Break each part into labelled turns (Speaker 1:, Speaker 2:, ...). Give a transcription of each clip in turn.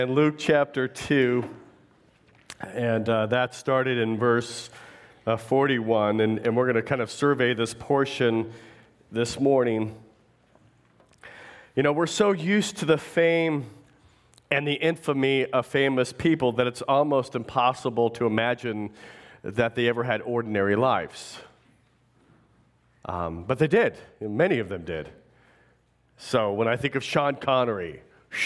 Speaker 1: In Luke chapter 2, and that started in verse 41, and we're going to kind of survey this portion this morning. You know, we're so used to the fame and the infamy of famous people that it's almost impossible to imagine that they ever had ordinary lives. But they did. Many of them did. So when I think of Sean Connery,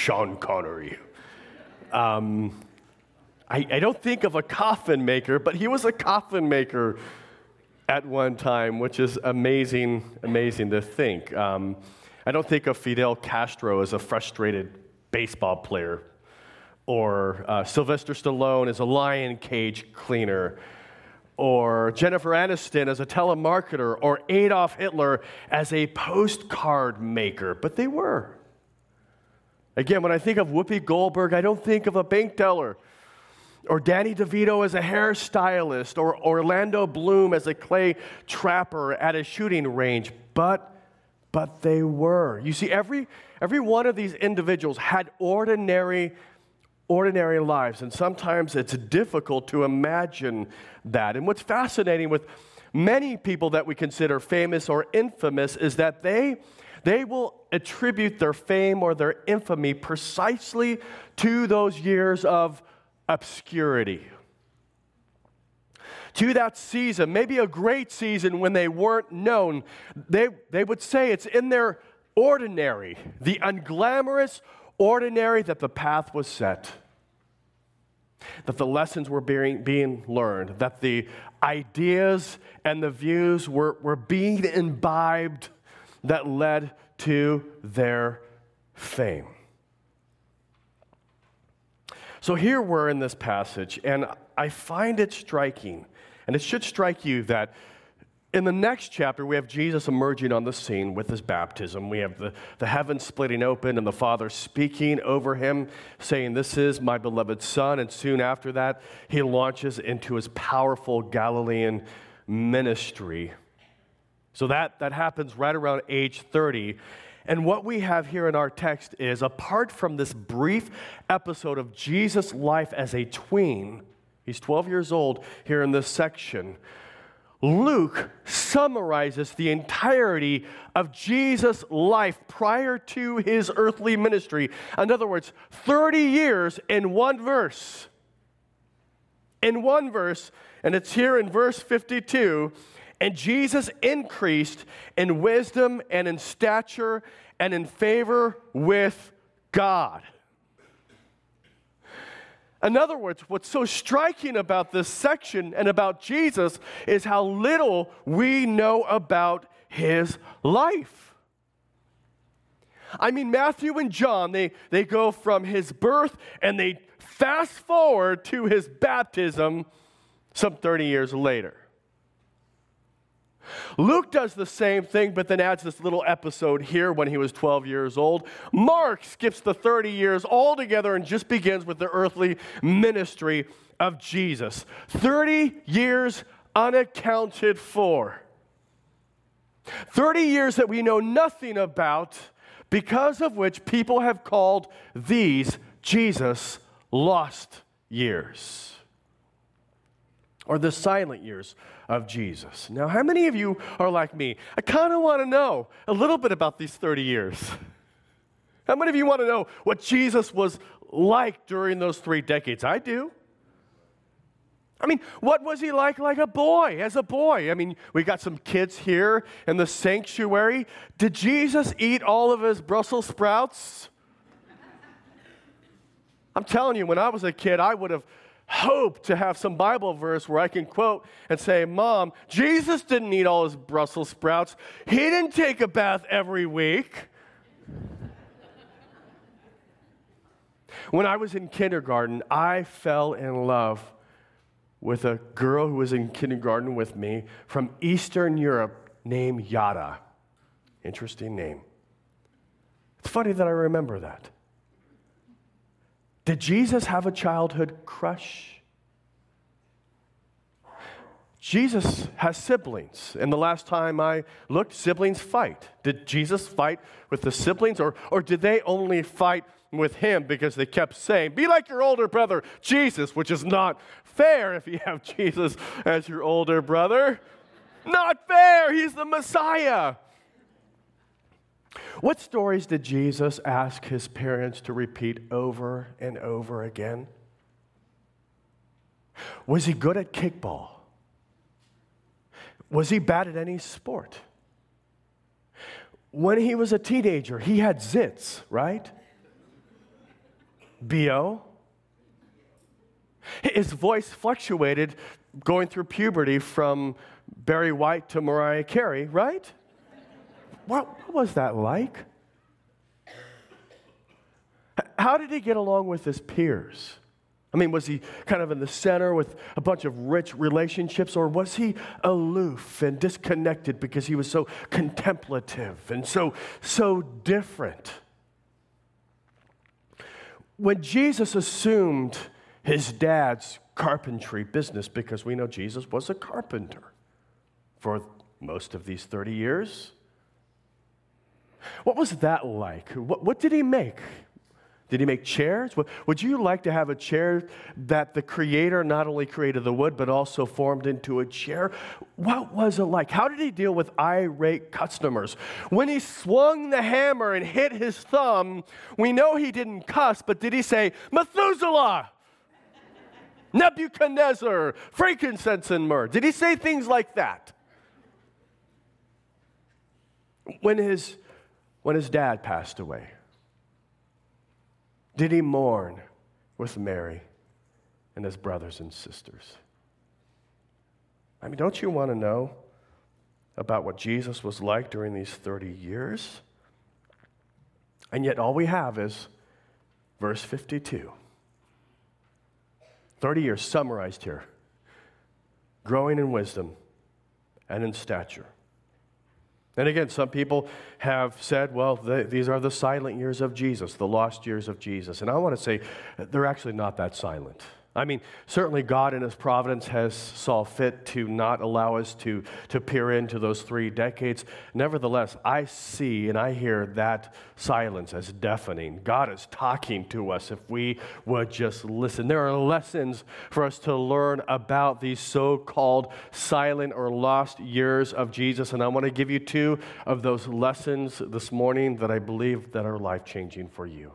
Speaker 1: I don't think of a coffin maker, but he was a coffin maker at one time, which is amazing to think. I don't think of Fidel Castro as a frustrated baseball player, or Sylvester Stallone as a lion cage cleaner, or Jennifer Aniston as a telemarketer, or Adolf Hitler as a postcard maker, but they were. Again, when I think of Whoopi Goldberg, I don't think of a bank teller, or Danny DeVito as a hairstylist, or Orlando Bloom as a clay trapper at a shooting range, but they were. You see, every one of these individuals had ordinary lives, and sometimes it's difficult to imagine that. And what's fascinating with many people that we consider famous or infamous is that they will attribute their fame or their infamy precisely to those years of obscurity, to that season, maybe a great season when they weren't known. They would say it's in their ordinary, the unglamorous ordinary, that the path was set, that the lessons were being learned, that the ideas and the views were being imbibed that led to their fame. So here we're in this passage, and I find it striking, and it should strike you, that in the next chapter, we have Jesus emerging on the scene with his baptism. We have the heavens splitting open and the Father speaking over him, saying, "This is my beloved Son." And soon after that, he launches into his powerful Galilean ministry. So that happens right around age 30. And what we have here in our text is, apart from this brief episode of Jesus' life as a tween, he's 12 years old here in this section, Luke summarizes the entirety of Jesus' life prior to his earthly ministry. In other words, 30 years in one verse. In one verse, and it's here in verse 52, "And Jesus increased in wisdom and in stature and in favor with God." In other words, what's so striking about this section and about Jesus is how little we know about his life. I mean, Matthew and John, they go from his birth and they fast forward to his baptism some 30 years later. Luke does the same thing, but then adds this little episode here when he was 12 years old. Mark skips the 30 years altogether and just begins with the earthly ministry of Jesus. 30 years unaccounted for. 30 years that we know nothing about, because of which people have called these Jesus' lost years, or the silent years of Jesus. Now, how many of you are like me? I kind of want to know a little bit about these 30 years. How many of you want to know what Jesus was like during those 3 decades? I do. I mean, what was he like a boy, as a boy? I mean, we got some kids here in the sanctuary. Did Jesus eat all of his Brussels sprouts? I'm telling you, when I was a kid, I would have hope to have some Bible verse where I can quote and say, "Mom, Jesus didn't eat all his Brussels sprouts. He didn't take a bath every week." When I was in kindergarten, I fell in love with a girl who was in kindergarten with me from Eastern Europe named Yada. Interesting name. It's funny that I remember that. Did Jesus have a childhood crush? Jesus has siblings. And the last time I looked, siblings fight. Did Jesus fight with the siblings, or did they only fight with him because they kept saying, be like your older brother, Jesus, which is not fair if you have Jesus as your older brother. Not fair. He's the Messiah. What stories did Jesus ask his parents to repeat over and over again? Was he good at kickball? Was he bad at any sport? When he was a teenager, he had zits, right? B.O. His voice fluctuated going through puberty from Barry White to Mariah Carey, right? What was that like? How did he get along with his peers? I mean, was he kind of in the center with a bunch of rich relationships, or was he aloof and disconnected because he was so contemplative and so different? When Jesus assumed his dad's carpentry business, because we know Jesus was a carpenter for most of these 30 years, what was that like? What did he make? Did he make chairs? Would you like to have a chair that the Creator not only created the wood, but also formed into a chair? What was it like? How did he deal with irate customers? When he swung the hammer and hit his thumb, we know he didn't cuss, but did he say, Methuselah, Nebuchadnezzar, frankincense and myrrh? Did he say things like that? When his dad passed away, did he mourn with Mary and his brothers and sisters? I mean, don't you want to know about what Jesus was like during these 30 years? And yet all we have is verse 52. 30 years summarized here. Growing in wisdom and in stature. And again, some people have said, well, these are the silent years of Jesus, the lost years of Jesus. And I want to say they're actually not that silent. I mean, certainly God in his providence has saw fit to not allow us to peer into those 3 decades. Nevertheless, I see and I hear that silence as deafening. God is talking to us if we would just listen. There are lessons for us to learn about these so-called silent or lost years of Jesus, and I want to give you 2 of those lessons this morning that I believe that are life-changing for you.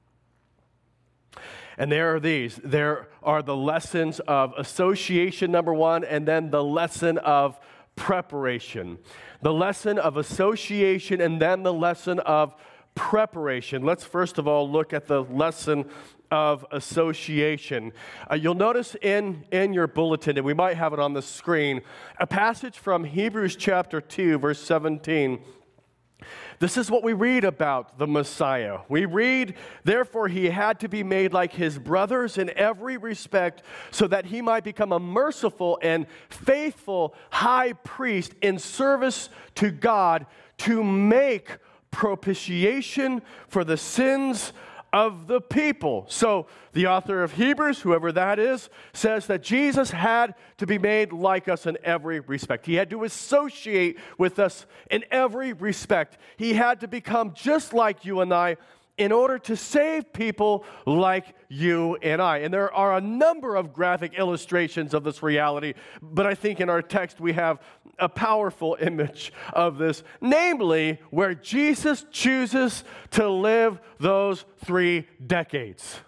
Speaker 1: And there are these. There are the lessons of association, number 1, and then the lesson of preparation. The lesson of association and then the lesson of preparation. Let's first of all look at the lesson of association. You'll notice in your bulletin, and we might have it on the screen, a passage from Hebrews chapter 2, verse 17. This is what we read about the Messiah. We read, therefore he had to be made like his brothers in every respect so that he might become a merciful and faithful high priest in service to God to make propitiation for the sins of the people. So the author of Hebrews, whoever that is, says that Jesus had to be made like us in every respect. He had to associate with us in every respect. He had to become just like you and I in order to save people like you and I. And there are a number of graphic illustrations of this reality, but I think in our text we have a powerful image of this, namely where Jesus chooses to live those 3 decades.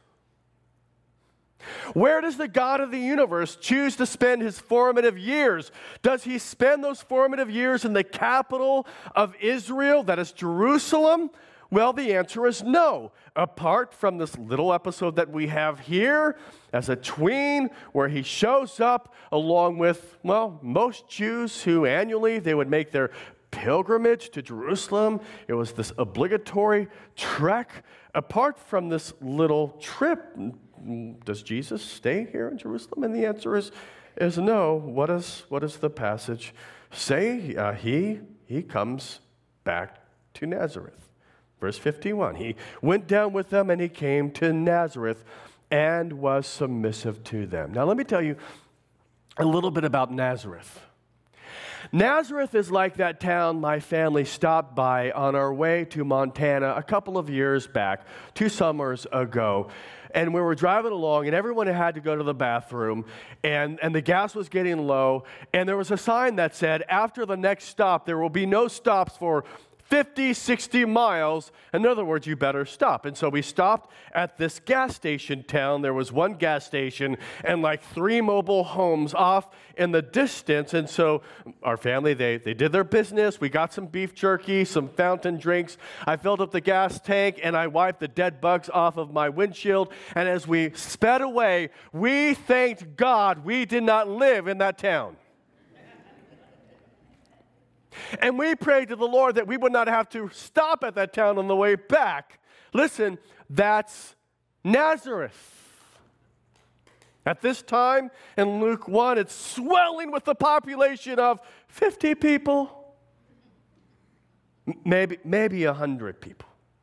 Speaker 1: Where does the God of the universe choose to spend his formative years? Does he spend those formative years in the capital of Israel, that is Jerusalem? Well, the answer is no. Apart from this little episode that we have here as a tween where he shows up along with, well, most Jews who annually they would make their pilgrimage to Jerusalem. It was this obligatory trek. Apart from this little trip, does Jesus stay here in Jerusalem? And the answer is no. What does the passage say? He comes back to Nazareth. Verse 51, he went down with them and he came to Nazareth and was submissive to them. Now let me tell you a little bit about Nazareth. Nazareth is like that town my family stopped by on our way to Montana a couple of years back, 2 summers ago. And we were driving along, and everyone had to go to the bathroom, and the gas was getting low, and there was a sign that said, after the next stop, there will be no stops for 50, 60 miles. In other words, you better stop. And so we stopped at this gas station town. There was one gas station and like 3 mobile homes off in the distance. And so our family, they did their business. We got some beef jerky, some fountain drinks. I filled up the gas tank and I wiped the dead bugs off of my windshield. And as we sped away, we thanked God we did not live in that town. And we prayed to the Lord that we would not have to stop at that town on the way back. Listen, that's Nazareth. At this time in Luke 1, it's swelling with a population of 50 people, maybe 100 people.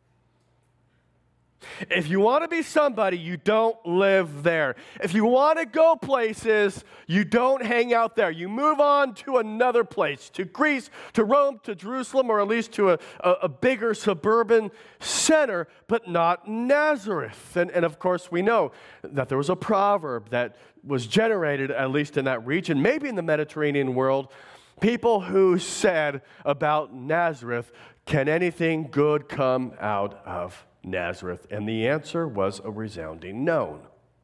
Speaker 1: If you want to be somebody, you don't live there. If you want to go places, you don't hang out there. You move on to another place, to Greece, to Rome, to Jerusalem, or at least to a bigger suburban center, but not Nazareth. And of course, we know that there was a proverb that was generated, at least in that region, maybe in the Mediterranean world, people who said about Nazareth, can anything good come out of Nazareth? And the answer was a resounding no.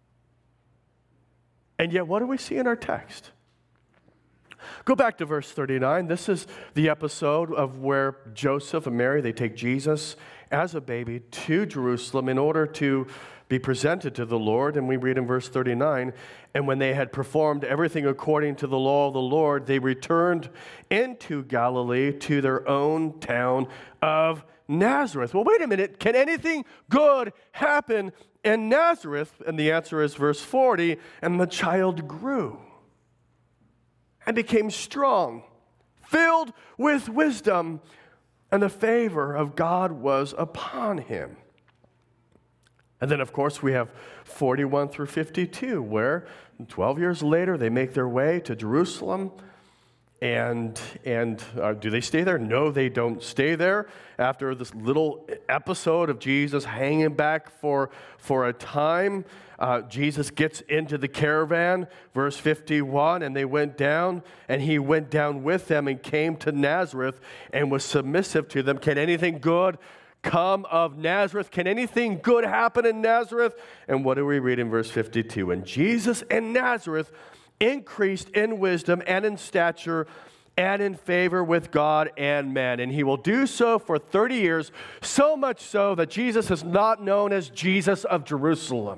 Speaker 1: And yet, what do we see in our text? Go back to verse 39. This is the episode of where Joseph and Mary, they take Jesus as a baby to Jerusalem in order to be presented to the Lord. And we read in verse 39, and when they had performed everything according to the law of the Lord, they returned into Galilee to their own town of Nazareth. Well, wait a minute. Can anything good happen in Nazareth? And the answer is verse 40, and the child grew and became strong, filled with wisdom, and the favor of God was upon him. And then, of course, we have 41 through 52, where 12 years later, they make their way to Jerusalem. And do they stay there? No, they don't stay there. After this little episode of Jesus hanging back for a time, Jesus gets into the caravan, verse 51, and they went down, and he went down with them and came to Nazareth and was submissive to them. Can anything good come of Nazareth? Can anything good happen in Nazareth? And what do we read in verse 52? And Jesus in Nazareth increased in wisdom and in stature and in favor with God and man. And he will do so for 30 years, so much so that Jesus is not known as Jesus of Jerusalem,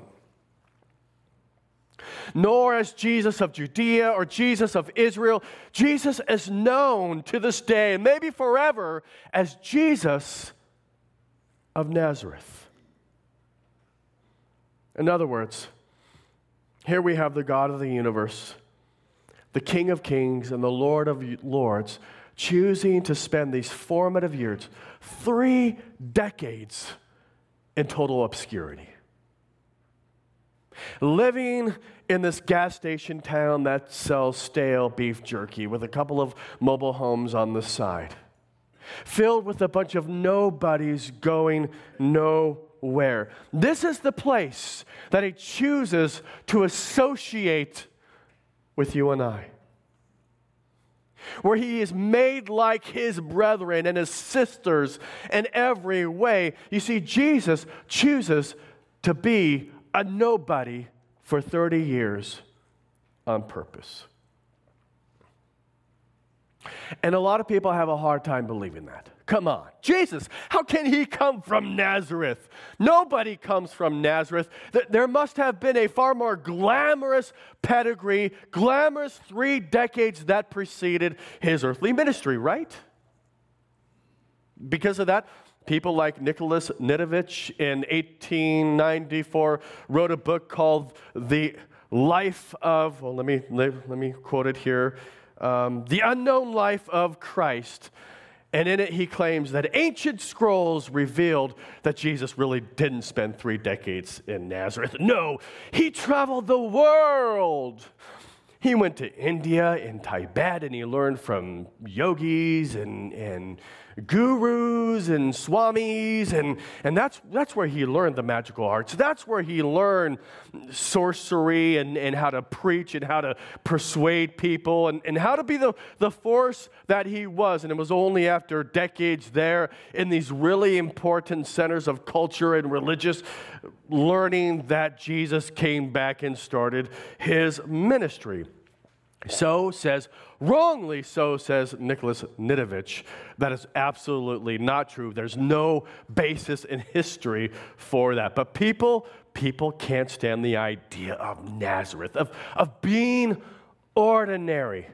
Speaker 1: nor as Jesus of Judea or Jesus of Israel. Jesus is known to this day, and maybe forever, as Jesus of Nazareth. In other words, here we have the God of the universe, the King of kings and the Lord of lords, choosing to spend these formative years, 3 decades, in total obscurity. Living in this gas station town that sells stale beef jerky with a couple of mobile homes on the side, filled with a bunch of nobodies going nowhere. This is the place that he chooses to associate with you and I, where he is made like his brethren and his sisters in every way. You see, Jesus chooses to be a nobody for 30 years on purpose. And a lot of people have a hard time believing that. Come on, Jesus, how can he come from Nazareth? Nobody comes from Nazareth. There must have been a far more glamorous pedigree, glamorous 3 decades that preceded his earthly ministry, right? Because of that, people like Nicholas Nitovich in 1894 wrote a book called The Life of, well, let me quote it here, The Unknown Life of Christ. And in it, he claims that ancient scrolls revealed that Jesus really didn't spend 3 decades in Nazareth. No, he traveled the world. He went to India and Tibet, and he learned from yogis and gurus and swamis, and that's where he learned the magical arts. That's where he learned sorcery and how to preach and how to persuade people and how to be the force that he was. And it was only after decades there in these really important centers of culture and religious learning that Jesus came back and started his ministry. Wrongly so says Nicholas Nidovich, that is absolutely not true. There's no basis in history for that. But people can't stand the idea of Nazareth, of being ordinary,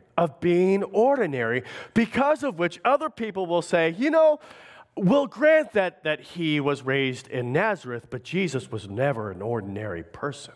Speaker 1: because of which other people will say, we'll grant that he was raised in Nazareth, but Jesus was never an ordinary person.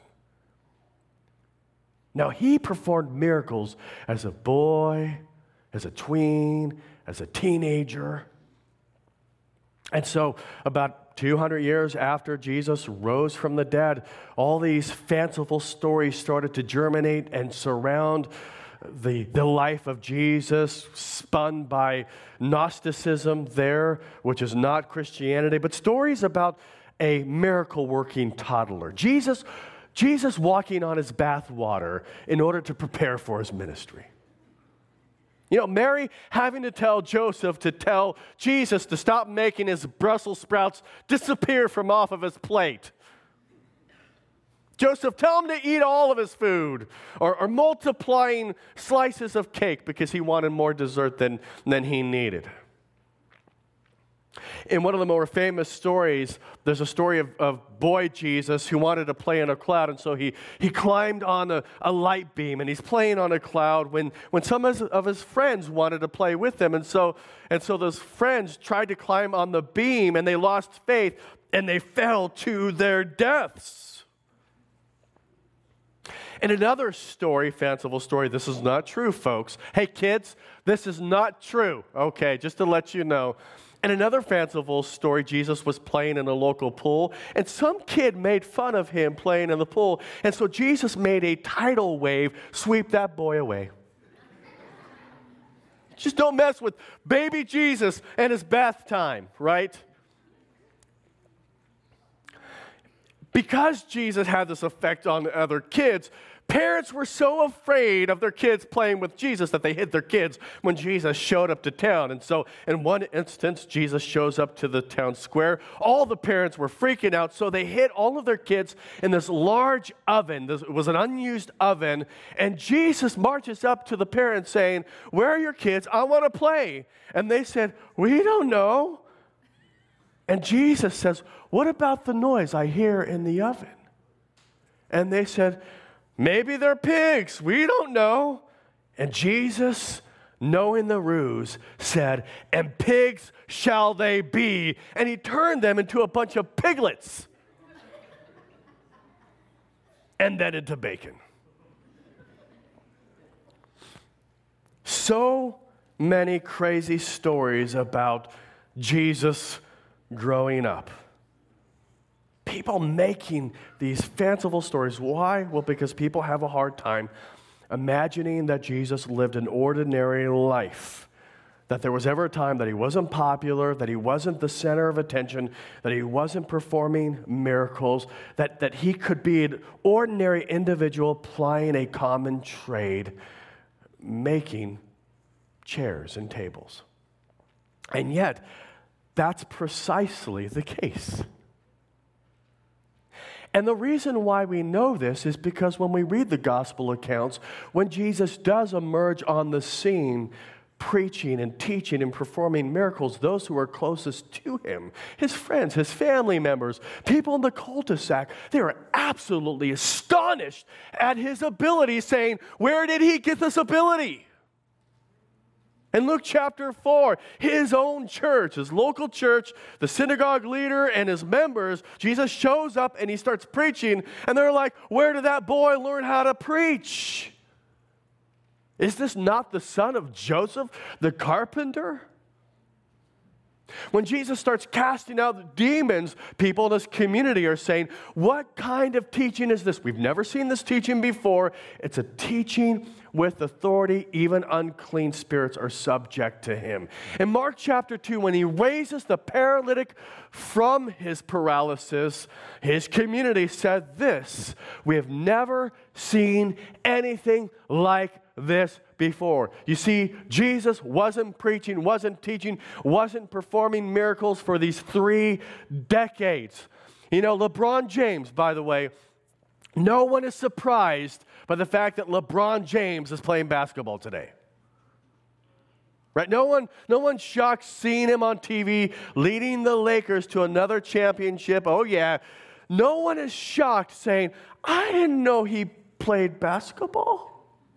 Speaker 1: Now, he performed miracles as a boy, as a tween, as a teenager. And so, about 200 years after Jesus rose from the dead, all these fanciful stories started to germinate and surround the life of Jesus, spun by Gnosticism there, which is not Christianity, but stories about a miracle-working toddler. Jesus walking on his bathwater in order to prepare for his ministry. Mary having to tell Joseph to tell Jesus to stop making his Brussels sprouts disappear from off of his plate. Joseph, tell him to eat all of his food, or multiplying slices of cake because he wanted more dessert than he needed. In one of the more famous stories, there's a story of boy Jesus who wanted to play in a cloud, and so he climbed on a light beam, and he's playing on a cloud when some of his friends wanted to play with him, and so those friends tried to climb on the beam, and they lost faith, and they fell to their deaths. In another story, fanciful story, this is not true, folks. Hey, kids, this is not true, okay, just to let you know. In another fanciful story, Jesus was playing in a local pool, and some kid made fun of him playing in the pool, and so Jesus made a tidal wave sweep that boy away. Just don't mess with baby Jesus and his bath time, right? Because Jesus had this effect on other kids, parents were so afraid of their kids playing with Jesus that they hid their kids when Jesus showed up to town. And so in one instance, Jesus shows up to the town square. All the parents were freaking out, so they hid all of their kids in this large oven. This was an unused oven. And Jesus marches up to the parents saying, "Where are your kids? I want to play." And they said, "We don't know." And Jesus says, "What about the noise I hear in the oven?" And they said, "Maybe they're pigs. We don't know." And Jesus, knowing the ruse, said, "And pigs shall they be." And he turned them into a bunch of piglets. And then into bacon. So many crazy stories about Jesus growing up. People making these fanciful stories. Why? Well, because people have a hard time imagining that Jesus lived an ordinary life, that there was ever a time that he wasn't popular, that he wasn't the center of attention, that he wasn't performing miracles, that he could be an ordinary individual plying a common trade, making chairs and tables. And yet, that's precisely the case. And the reason why we know this is because when we read the gospel accounts, when Jesus does emerge on the scene, preaching and teaching and performing miracles, those who are closest to him, his friends, his family members, people in the cul-de-sac, they are absolutely astonished at his ability, saying, "Where did he get this ability?" In Luke chapter 4, his own church, his local church, the synagogue leader and his members, Jesus shows up and he starts preaching, and they're like, "Where did that boy learn how to preach? Is this not the son of Joseph, the carpenter?" When Jesus starts casting out demons, people in this community are saying, what kind of teaching is this? We've never seen this teaching before. It's a teaching with authority. Even unclean spirits are subject to him. In Mark chapter 2, when he raises the paralytic from his paralysis, his community said this: we have never seen anything like this before. You see, Jesus wasn't preaching, wasn't teaching, wasn't performing miracles for these 3 decades. You know, LeBron James, by the way, no one is surprised by the fact that LeBron James is playing basketball today. Right? No one's shocked seeing him on TV leading the Lakers to another championship. Oh yeah. No one is shocked saying, I didn't know he played basketball.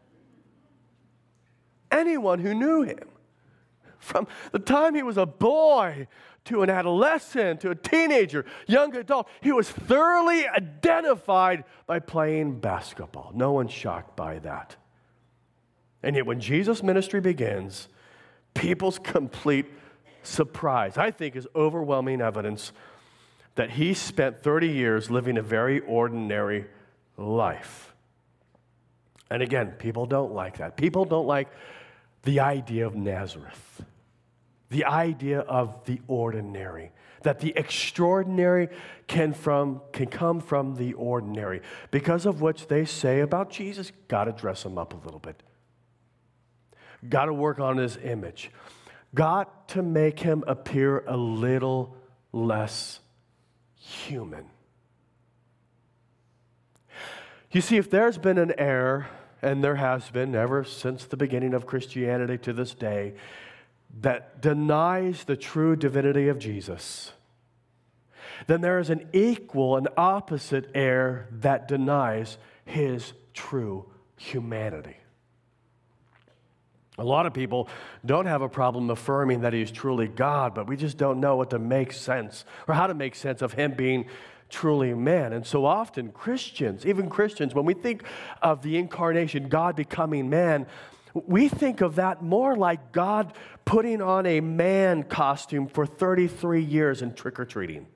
Speaker 1: Anyone who knew him, from the time he was a boy to an adolescent to a teenager, young adult, he was thoroughly identified by playing basketball. No one's shocked by that. And yet when Jesus' ministry begins, people's complete surprise, I think, is overwhelming evidence that he spent 30 years living a very ordinary life. And again, people don't like that. People don't like the idea of Nazareth, the idea of the ordinary, that the extraordinary can come from the ordinary, because of which they say about Jesus, got to dress him up a little bit, got to work on his image, got to make him appear a little less human. You see, if there's been an error, and there has been ever since the beginning of Christianity to this day, that denies the true divinity of Jesus, then there is an equal and opposite error that denies his true humanity. A lot of people don't have a problem affirming that he's truly God, but we just don't know what to make sense, or how to make sense of him being truly man. And so often Christians, even Christians, when we think of the incarnation, God becoming man, we think of that more like God putting on a man costume for 33 years and trick-or-treating.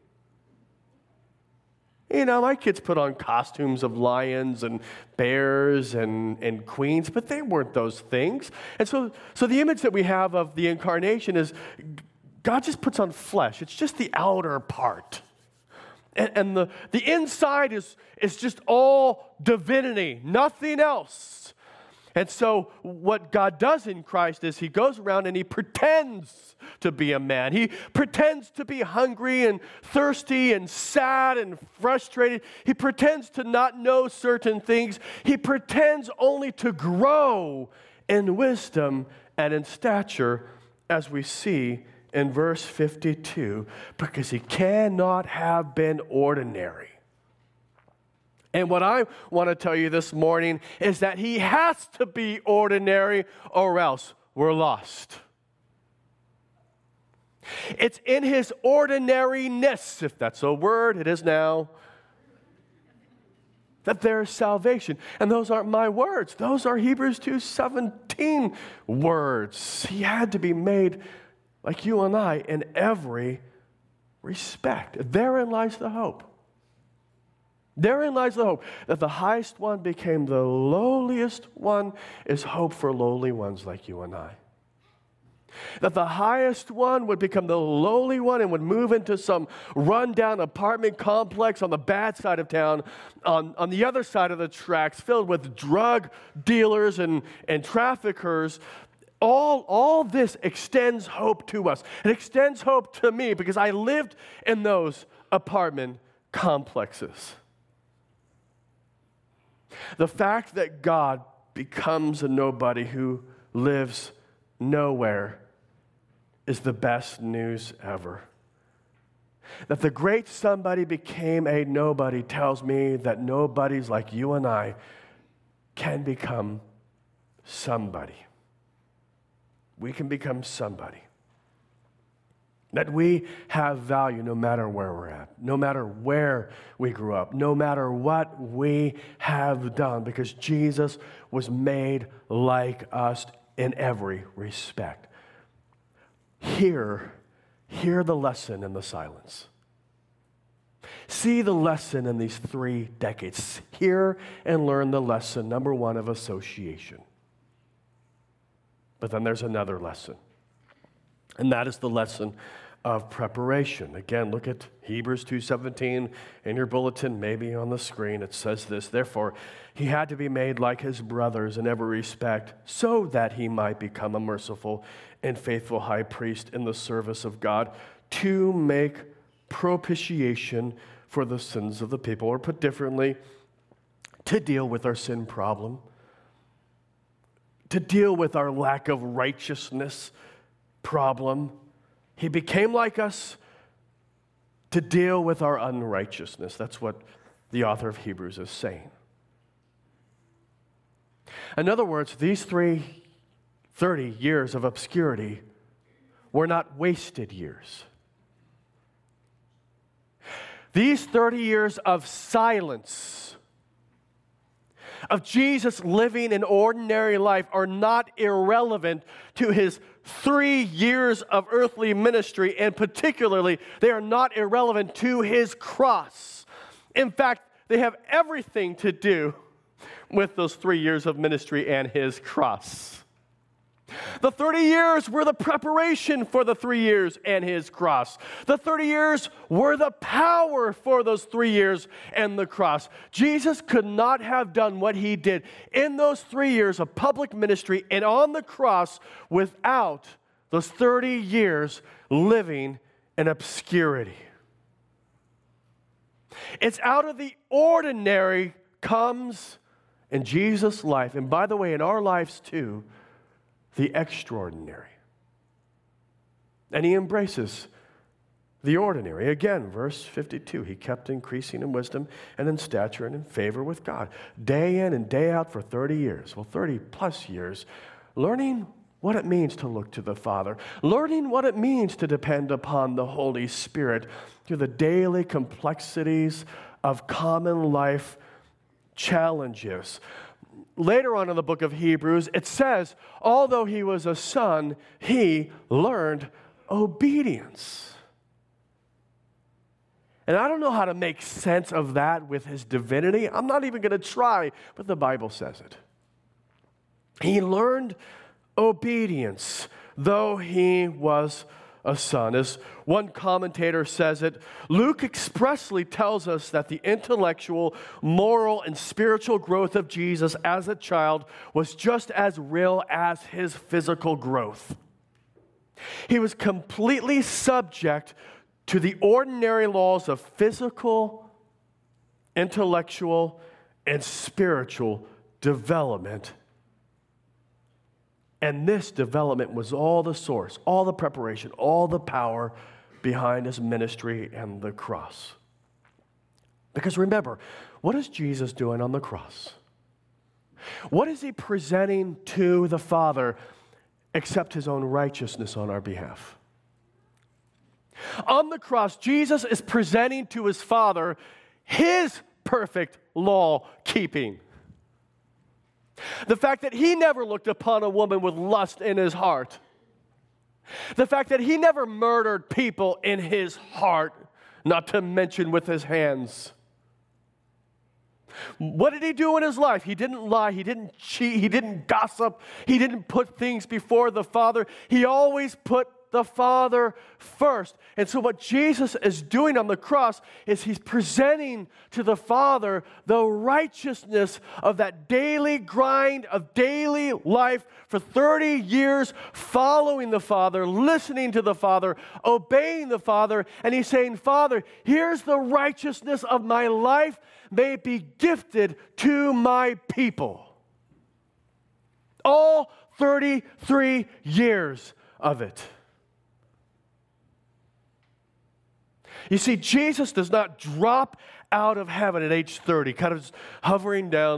Speaker 1: You know, my kids put on costumes of lions and bears and queens, but they weren't those things. And so the image that we have of the incarnation is God just puts on flesh. It's just the outer part. And the inside is just all divinity, nothing else. And so what God does in Christ is he goes around and he pretends to be a man. He pretends to be hungry and thirsty and sad and frustrated. He pretends to not know certain things. He pretends only to grow in wisdom and in stature, as we see in verse 52, because he cannot have been ordinary. And what I want to tell you this morning is that he has to be ordinary, or else we're lost. It's in his ordinariness, if that's a word, it is now, that there is salvation. And those aren't my words. Those are Hebrews 2:17 words. He had to be made like you and I in every respect. Therein lies the hope. Therein lies the hope that the highest one became the lowliest one is hope for lowly ones like you and I. That the highest one would become the lowly one and would move into some rundown apartment complex on the bad side of town, on the other side of the tracks, filled with drug dealers and traffickers. All this extends hope to us. It extends hope to me because I lived in those apartment complexes. The fact that God becomes a nobody who lives nowhere is the best news ever. That the great somebody became a nobody tells me that nobodies like you and I can become somebody. We can become somebody. That we have value no matter where we're at, no matter where we grew up, no matter what we have done, because Jesus was made like us in every respect. Here, Hear the lesson in the silence. See the lesson in these 3 decades. Hear and learn the lesson, number 1, of association. But then there's another lesson, and that is the lesson of preparation. Again, look at Hebrews 2:17 in your bulletin, maybe on the screen. It says this, therefore, he had to be made like his brothers in every respect, so that he might become a merciful and faithful high priest in the service of God, to make propitiation for the sins of the people, or put differently, to deal with our sin problem, to deal with our lack of righteousness problem. He became like us to deal with our unrighteousness. That's what the author of Hebrews is saying. In other words, these 30 years of obscurity were not wasted years. These 30 years of silence, of Jesus living an ordinary life, are not irrelevant to his 3 years of earthly ministry, and particularly, they are not irrelevant to his cross. In fact, they have everything to do with those 3 years of ministry and his cross. The 30 years were the preparation for the 3 years and his cross. The 30 years were the power for those 3 years and the cross. Jesus could not have done what he did in those 3 years of public ministry and on the cross without those 30 years living in obscurity. It's out of the ordinary comes in Jesus' life, and by the way, in our lives too, the extraordinary. And he embraces the ordinary. Again, verse 52, he kept increasing in wisdom and in stature and in favor with God, day in and day out for 30 years. Well, 30 plus years, learning what it means to look to the Father, learning what it means to depend upon the Holy Spirit through the daily complexities of common life challenges. Later on in the book of Hebrews, it says, although he was a son, he learned obedience. And I don't know how to make sense of that with his divinity. I'm not even going to try, but the Bible says it. He learned obedience, though he was a son. As one commentator says it, Luke expressly tells us that the intellectual, moral, and spiritual growth of Jesus as a child was just as real as his physical growth. He was completely subject to the ordinary laws of physical, intellectual, and spiritual development. And this development was all the source, all the preparation, all the power behind his ministry and the cross. Because remember, what is Jesus doing on the cross? What is he presenting to the Father except his own righteousness on our behalf? On the cross, Jesus is presenting to his Father his perfect law keeping. The fact that he never looked upon a woman with lust in his heart. The fact that he never murdered people in his heart, not to mention with his hands. What did he do in his life? He didn't lie, he didn't cheat, he didn't gossip, he didn't put things before the Father. He always put the Father first. And so what Jesus is doing on the cross is he's presenting to the Father the righteousness of that daily grind of daily life for 30 years, following the Father, listening to the Father, obeying the Father. And he's saying, Father, here's the righteousness of my life. May it be gifted to my people. All 33 years of it. You see, Jesus does not drop out of heaven at age 30, kind of just hovering down,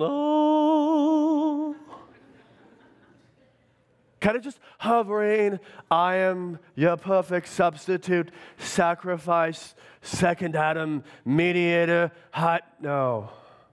Speaker 1: kind of just hovering. I am your perfect substitute, sacrifice, second Adam, mediator, No,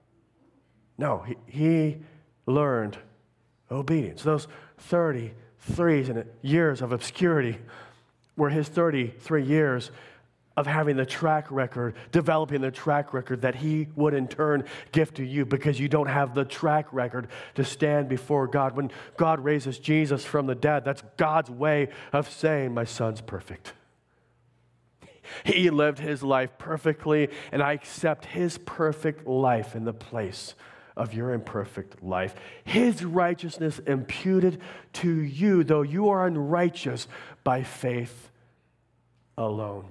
Speaker 1: he learned obedience. Those 33 years of obscurity were his 33 years of having the track record, developing the track record that he would in turn give to you, because you don't have the track record to stand before God. When God raises Jesus from the dead, that's God's way of saying, my son's perfect. He lived his life perfectly, and I accept his perfect life in the place of your imperfect life. His righteousness imputed to you, though you are unrighteous, by faith alone.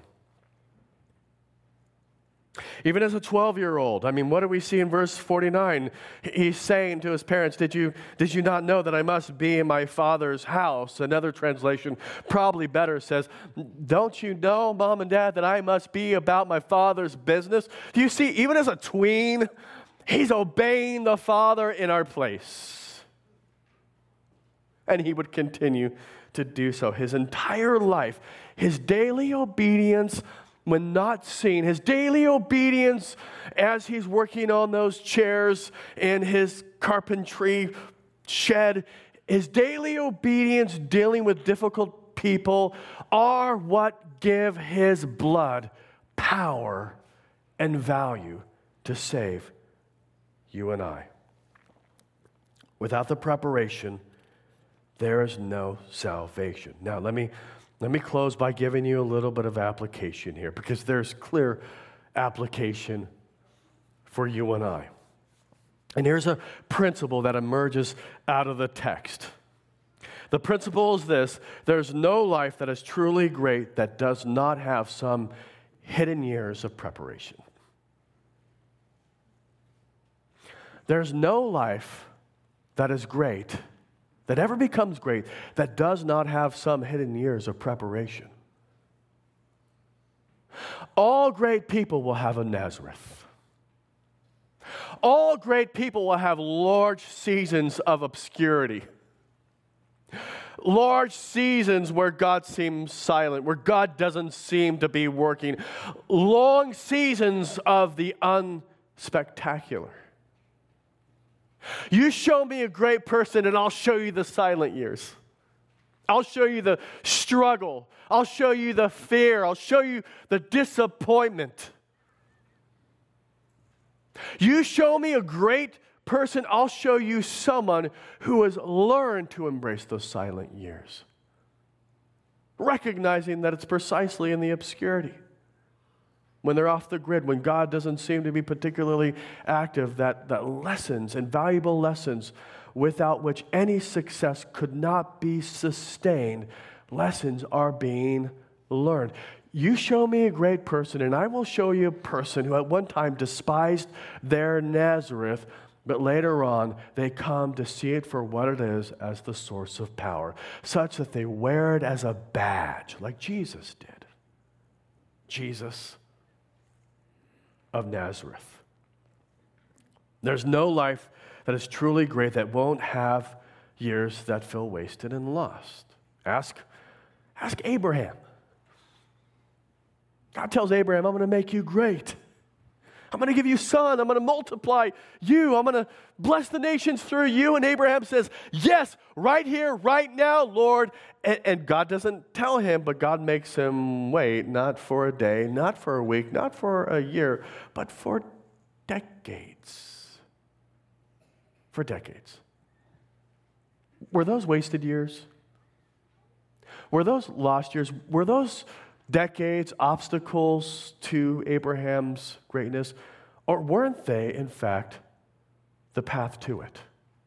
Speaker 1: Even as a 12-year-old, what do we see in verse 49? He's saying to his parents, did you not know that I must be in my father's house? Another translation, probably better, says, don't you know, Mom and Dad, that I must be about my father's business? Do you see, even as a tween, he's obeying the Father in our place. And he would continue to do so his entire life. His daily obedience when not seen, his daily obedience as he's working on those chairs in his carpentry shed, his daily obedience dealing with difficult people are what give his blood power and value to save you and I. Without the preparation, there is no salvation. Now, let me close by giving you a little bit of application here, because there's clear application for you and I. And here's a principle that emerges out of the text. The principle is this: there's no life that is truly great that does not have some hidden years of preparation. There's no life that is great, that ever becomes great, that does not have some hidden years of preparation. All great people will have a Nazareth. All great people will have large seasons of obscurity. Large seasons where God seems silent, where God doesn't seem to be working. Long seasons of the unspectacular. You show me a great person and I'll show you the silent years. I'll show you the struggle. I'll show you the fear. I'll show you the disappointment. You show me a great person, I'll show you someone who has learned to embrace those silent years, recognizing that it's precisely in the obscurity, when they're off the grid, when God doesn't seem to be particularly active, that lessons and valuable lessons without which any success could not be sustained, lessons are being learned. You show me a great person, and I will show you a person who at one time despised their Nazareth, but later on they come to see it for what it is, as the source of power, such that they wear it as a badge, like Jesus did. Jesus of Nazareth. There's no life that is truly great that won't have years that feel wasted and lost. Ask Abraham. God tells Abraham, I'm going to make you great. I'm going to give you a son. I'm going to multiply you. I'm going to bless the nations through you. And Abraham says, yes, right here, right now, Lord. And God doesn't tell him, but God makes him wait, not for a day, not for a week, not for a year, but for decades. For decades. Were those wasted years? Were those lost years? Were those decades obstacles to Abraham's greatness? Or weren't they, in fact, the path to it?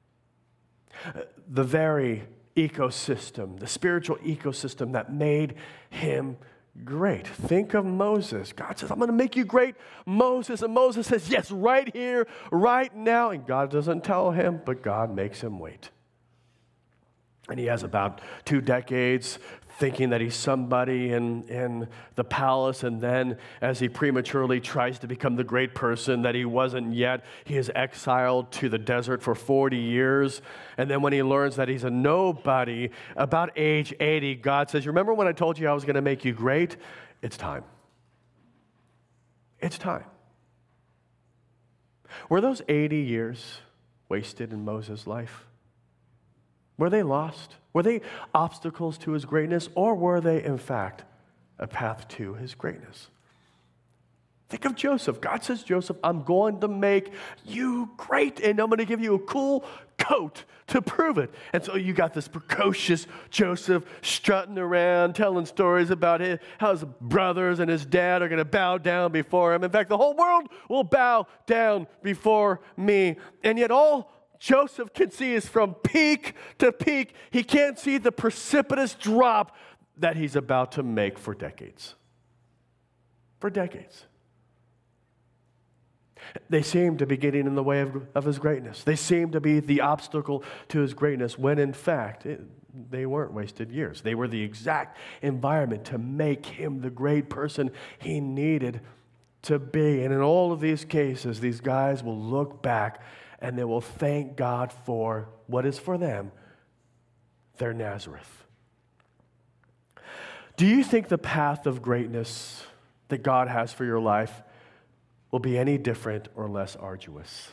Speaker 1: The very ecosystem, the spiritual ecosystem that made him great. Think of Moses. God says, I'm going to make you great, Moses. And Moses says, yes, right here, right now. And God doesn't tell him, but God makes him wait. And he has about 2 decades thinking that he's somebody in the palace, and then as he prematurely tries to become the great person that he wasn't yet, he is exiled to the desert for 40 years. And then when he learns that he's a nobody, about age 80, God says, remember when I told you I was going to make you great? It's time. It's time. Were those 80 years wasted in Moses' life? Were they lost? Were they obstacles to his greatness, or were they, in fact, a path to his greatness. Think of Joseph. God says, Joseph, I'm going to make you great, and I'm going to give you a cool coat to prove it. And so you got this precocious Joseph strutting around, telling stories about how his brothers and his dad are going to bow down before him. In fact, the whole world will bow down before me. And yet all Joseph can see is from peak to peak. He can't see the precipitous drop that he's about to make for decades. For decades. They seem to be getting in the way of his greatness. They seem to be the obstacle to his greatness when, in fact, they weren't wasted years. They were the exact environment to make him the great person he needed to be. And in all of these cases, these guys will look back and they will thank God for what is for them, their Nazareth. Do you think the path of greatness that God has for your life will be any different or less arduous?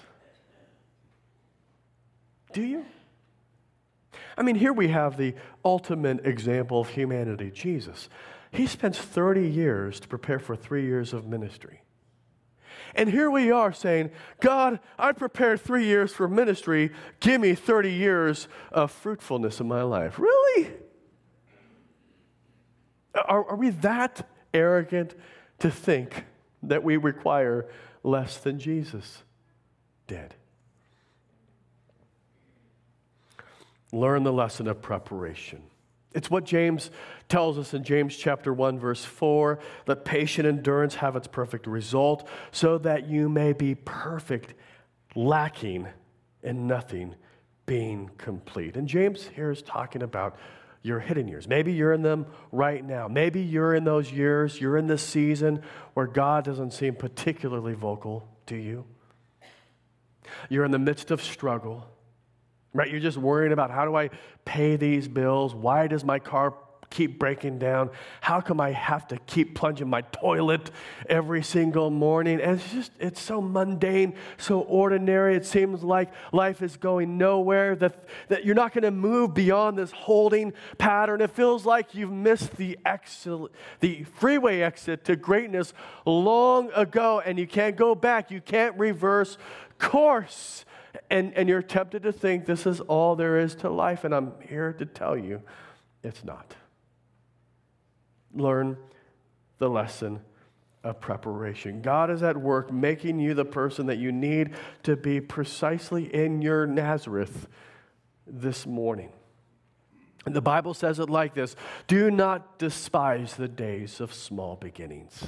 Speaker 1: Do you? I mean, here we have the ultimate example of humanity, Jesus. He spends 30 years to prepare for 3 years of ministry. And here we are saying, God, I prepared 3 years for ministry. Give me 30 years of fruitfulness in my life. Really? Are we that arrogant to think that we require less than Jesus did? Learn the lesson of preparation. It's what James tells us in James chapter 1, verse 4, let patient endurance have its perfect result, so that you may be perfect, lacking in nothing, being complete. And James here is talking about your hidden years. Maybe you're in them right now. Maybe you're in those years, you're in this season where God doesn't seem particularly vocal to you. You're in the midst of struggle, right? You're just worrying about, how do I pay these bills? Why does my car keep breaking down? How come I have to keep plunging my toilet every single morning? And it's so mundane, so ordinary. It seems like life is going nowhere, that you're not going to move beyond this holding pattern. It feels like you've missed the freeway exit to greatness long ago, and you can't go back. You can't reverse course. And you're tempted to think this is all there is to life, and I'm here to tell you it's not. Learn the lesson of preparation. God is at work making you the person that you need to be precisely in your Nazareth this morning. And the Bible says it like this: do not despise the days of small beginnings.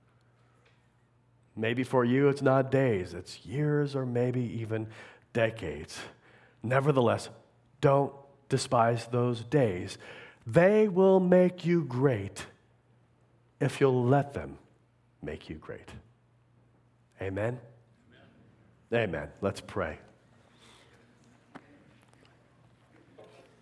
Speaker 1: Maybe for you it's not days, it's years or maybe even decades. Nevertheless, don't despise those days. They will make you great if you'll let them make you great. Amen? Amen. Let's pray.